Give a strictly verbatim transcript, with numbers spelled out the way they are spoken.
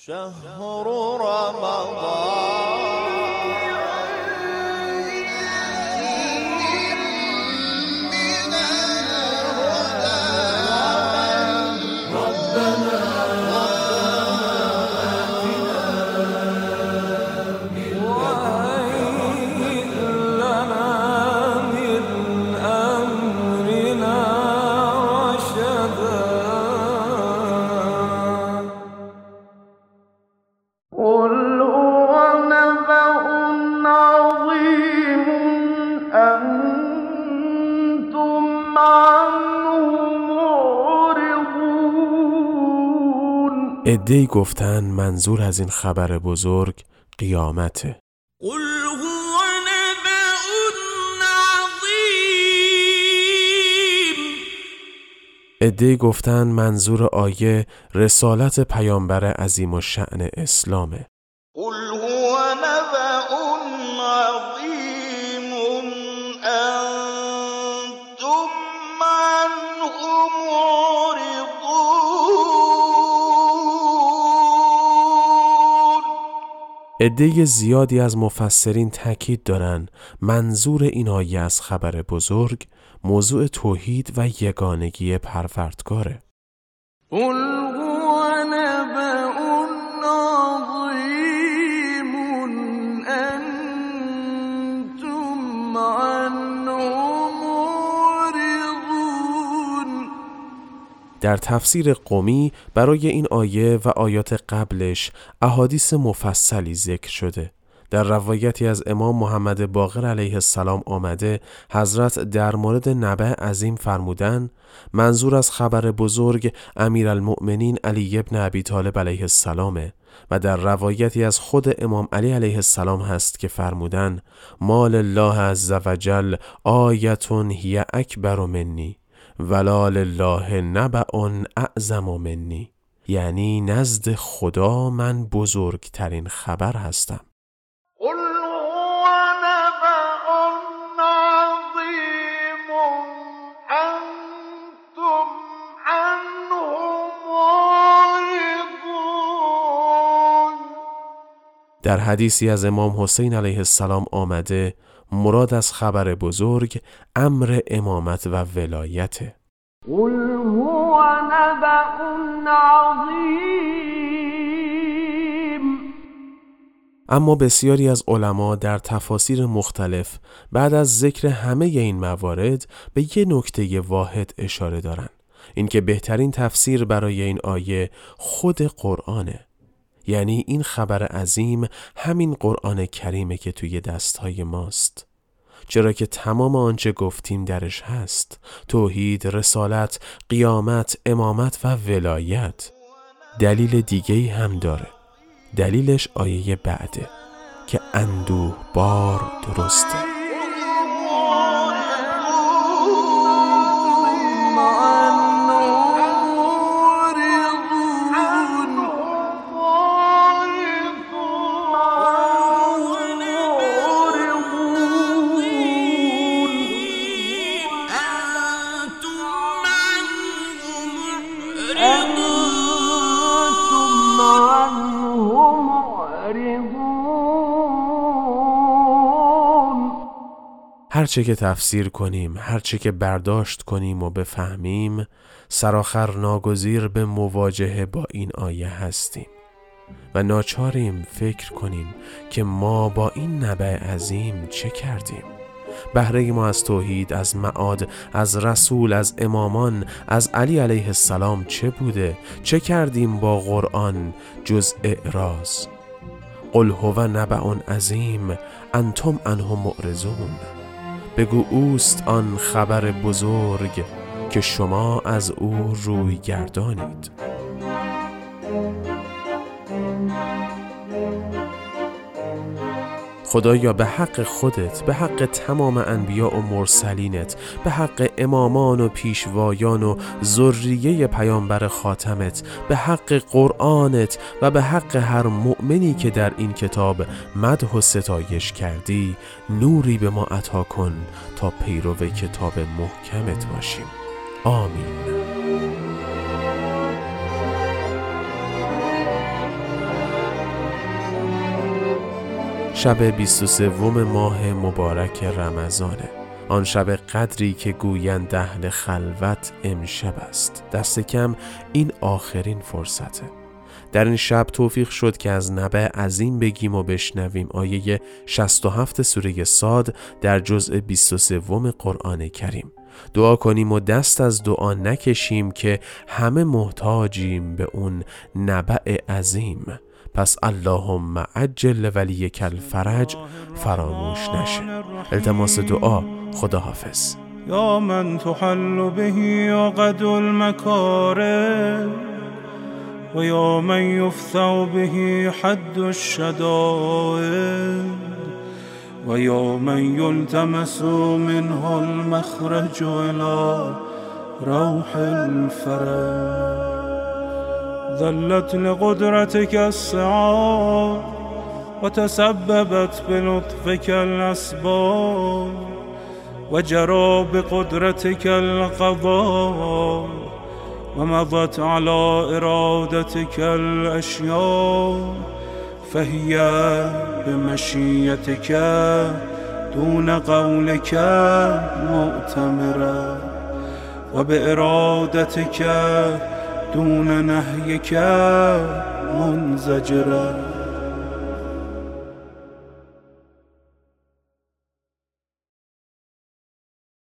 شهر رمضان عده‌ای گفتن منظور از این خبر بزرگ قیامته. قل هو نبأ عظیم. عده‌ای گفتن منظور آیه رسالت پیامبر عظیم الشأن اسلامه. قل هو نبأ عظیم انتم عنه معرضون. عده زیادی از مفسرین تاکید دارن منظور این آیه از خبر بزرگ موضوع توحید و یگانگی پروردگاره. قل هو نبأ عظیم انتم عنه معرضون. در تفسیر قمی برای این آیه و آیات قبلش احادیث مفصلی ذکر شده. در روایتی از امام محمد باقر علیه السلام آمده حضرت در مورد نبأ عظیم فرمودن منظور از خبر بزرگ امیرالمؤمنین علی ابن ابی طالب علیه السلامه و در روایتی از خود امام علی علیه السلام هست که فرمودن ما لله عز وجل آیتون هی اکبر منی ولا لله نبأ اعظم منی، یعنی نزد خدا من بزرگترین خبر هستم. قل هو نبأ عظیم انتم عنه معرضون. در حدیثی از امام حسین علیه السلام آمده مراد از خبر بزرگ امر امامت و ولایته. قل هو نبأ عظیم. اما بسیاری از علما در تفاسیر مختلف بعد از ذکر همه این موارد به یه نکته واحد اشاره دارن، اینکه بهترین تفسیر برای این آیه خود قرآنه. یعنی این خبر عظیم همین قرآن کریمه که توی دستهای ماست، چرا که تمام آنچه گفتیم درش هست: توحید، رسالت، قیامت، امامت و ولایت. دلیل دیگه‌ای هم داره. دلیلش آیه بعده که اندوه بار درسته. هرچه که تفسیر کنیم، هرچه که برداشت کنیم و بفهمیم، سرآخر ناگزیر به مواجهه با این آیه هستیم و ناچاریم فکر کنیم که ما با این نبأ عظیم چه کردیم. بهره ما از توحید، از معاد، از رسول، از امامان، از علی علیه السلام چه بوده؟ چه کردیم با قرآن جز اعراض؟ قل هو نبأ عظیم انتم عنه معرضون. بگو اوست آن خبر بزرگ که شما از او روی گردانید. خدایا به حق خودت، به حق تمام انبیا و مرسلینت، به حق امامان و پیشوایان و ذریه پیامبر خاتمت، به حق قرآنت و به حق هر مؤمنی که در این کتاب مدح و ستایش کردی، نوری به ما عطا کن تا پیرو کتاب محکمت باشیم. آمین. شب بیست و سوم ماه مبارک رمضانه، آن شب قدری که گویند اهل خلوت امشب است. دست کم این آخرین فرصته. در این شب توفیق شد که از نبع عظیم بگیم و بشنویم آیه شصت و هفت سوره صاد در جزء بیست و سوم قرآن کریم. دعا کنیم و دست از دعا نکشیم که همه محتاجیم به اون نبع عظیم. پس اللهم عجل ولیک الفرج فراموش نشه. التماس دعا. خداحافظ. یا من تحل به عقد المکاره و یا من یفتح به حد الشدائد و یا من یلتمس منه المخرج الى روح الفرج. ذلت لقدرتك السعاد وتسببت بلطفك الأسباب وجرى بقدرتك القضاء ومضت على إرادتك الأشياء فهي بمشيتك دون قولك مؤتمرة وبإرادتك دون نهيك منزجرة.